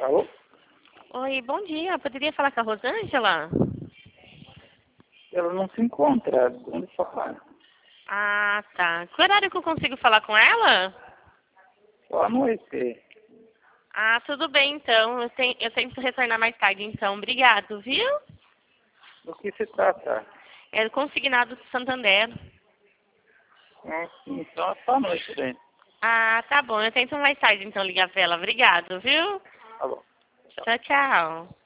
Alô? Oi, bom dia. Poderia falar com a Rosângela? Ela não se encontra. Onde falar? Ah, tá. Que horário que eu consigo falar com ela? Só à noite. Ah, tudo bem, então. Eu tento retornar mais tarde, então. Obrigado, viu? Do que se trata? É consignado do Santander. Sim, só à noite, né? Ah, tá bom. Eu tento mais tarde, então, ligar pra ela. Obrigado, viu? Tá bom. Tchau, tchau.